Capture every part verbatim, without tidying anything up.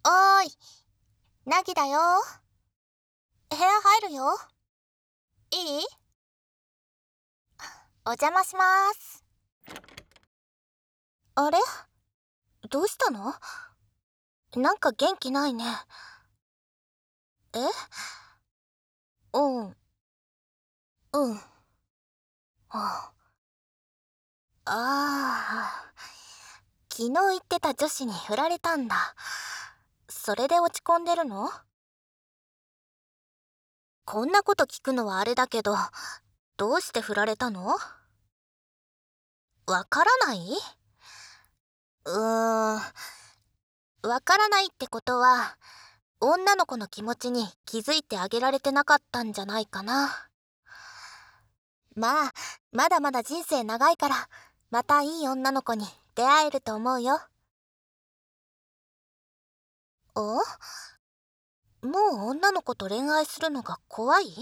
おーい、なぎだよ。部屋入るよ。いい？お邪魔します。あれ？どうしたの？なんか元気ないね。え？うん。うん。ああー。昨日言ってた女子に振られたんだ。それで落ち込んでるの？こんなこと聞くのはあれだけど、どうして振られたの？わからない？うーん。わからないってことは、女の子の気持ちに気づいてあげられてなかったんじゃないかな。まあ、まだまだ人生長いから、またいい女の子に出会えると思うよ。お？もう女の子と恋愛するのが怖い？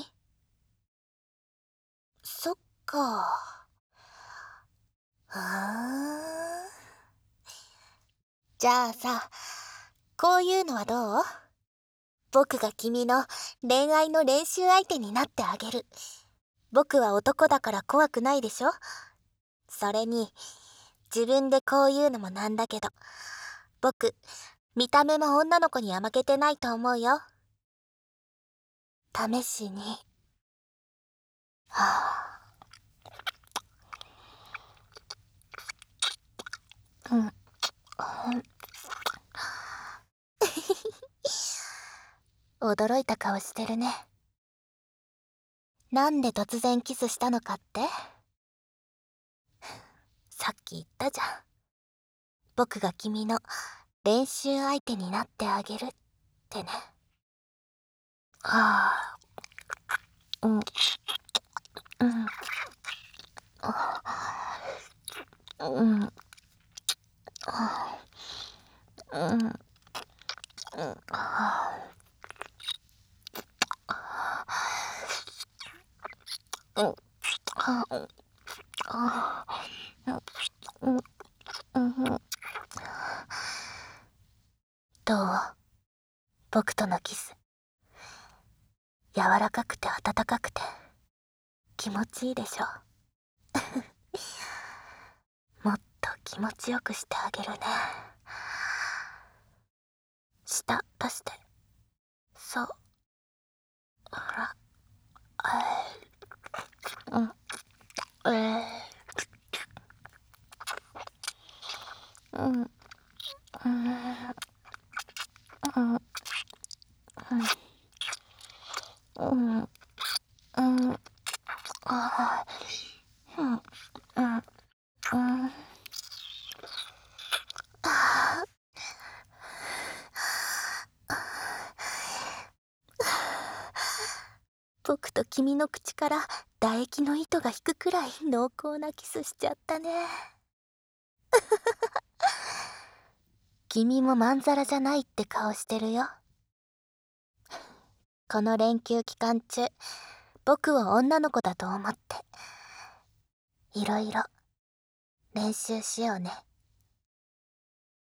そっか。ふーん。じゃあさ、こういうのはどう？僕が君の恋愛の練習相手になってあげる。僕は男だから怖くないでしょ？それに、自分でこう言うのもなんだけど、僕、見た目も女の子には負けてないと思うよ。試しに。はあ、うん、うん。驚いた顔してるね。なんで突然キスしたのかって？さっき言ったじゃん。僕が君の練習相手になってあげるってね。はあ、うん、うん、うん、うん、うん、うん、うん、どう？僕とのキス。柔らかくて温かくて気持ちいいでしょ？もっと気持ちよくしてあげるね。舌出して。そう。ほら。うん。えー、うん。うん。うん。うん。うん。うん。あー、うん。うん。うん。あ僕と君の口から唾液の糸が引くくらい濃厚なキスしちゃったね。君もまんざらじゃないって顔してるよ。この連休期間中、僕を女の子だと思って、いろいろ練習しようね。